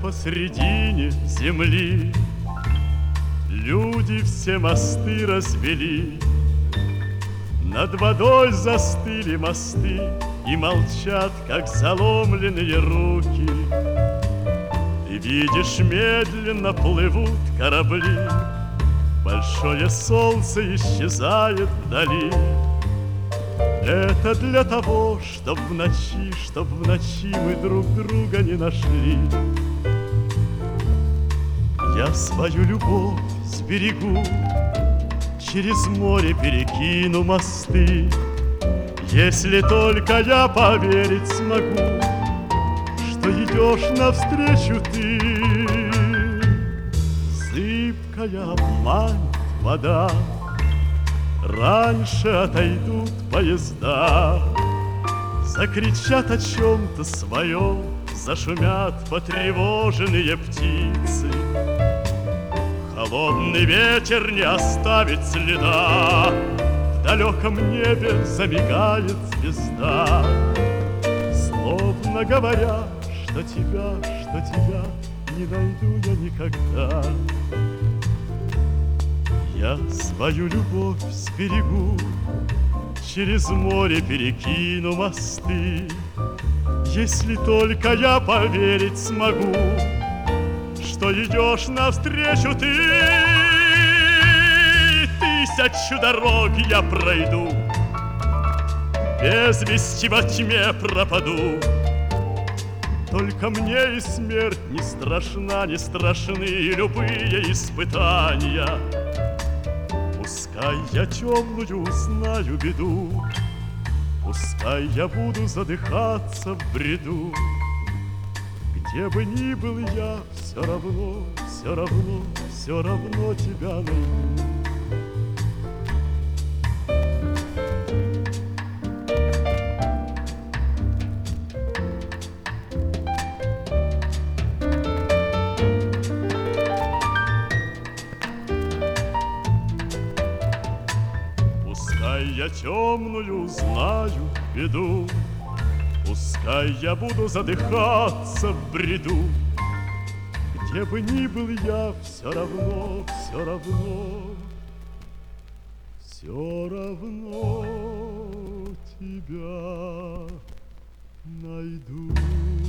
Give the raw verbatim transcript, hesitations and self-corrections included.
посредине земли люди все мосты развели. Над водой застыли мосты и молчат, как заломленные руки. Ты видишь, медленно плывут корабли, большое солнце исчезает вдали. Это для того, чтоб в ночи, чтоб в ночи мы друг друга не нашли. Я свою любовь сберегу, через море перекину мосты, если только я поверить смогу, что идешь навстречу ты. Зыбкая обманет вода, раньше отойдут поезда, закричат о чем-то своем, зашумят потревоженные птицы. Холодный ветер не оставит следа, в далеком небе замигает звезда, словно говоря, что тебя, что тебя не найду я никогда. Я свою любовь сберегу, через море перекину мосты, если только я поверить смогу, что идешь навстречу ты. Тысячу дорог я пройду, без вести во тьме пропаду. Только мне и смерть не страшна, не страшны любые испытания. Пускай я темную узнаю беду, пускай я буду задыхаться в бреду, где бы ни был я, все равно, все равно, все равно тебя найду. Пускай я темную знаю беду, пускай я буду задыхаться в бреду, где бы ни был я, все равно, все равно, все равно тебя найду.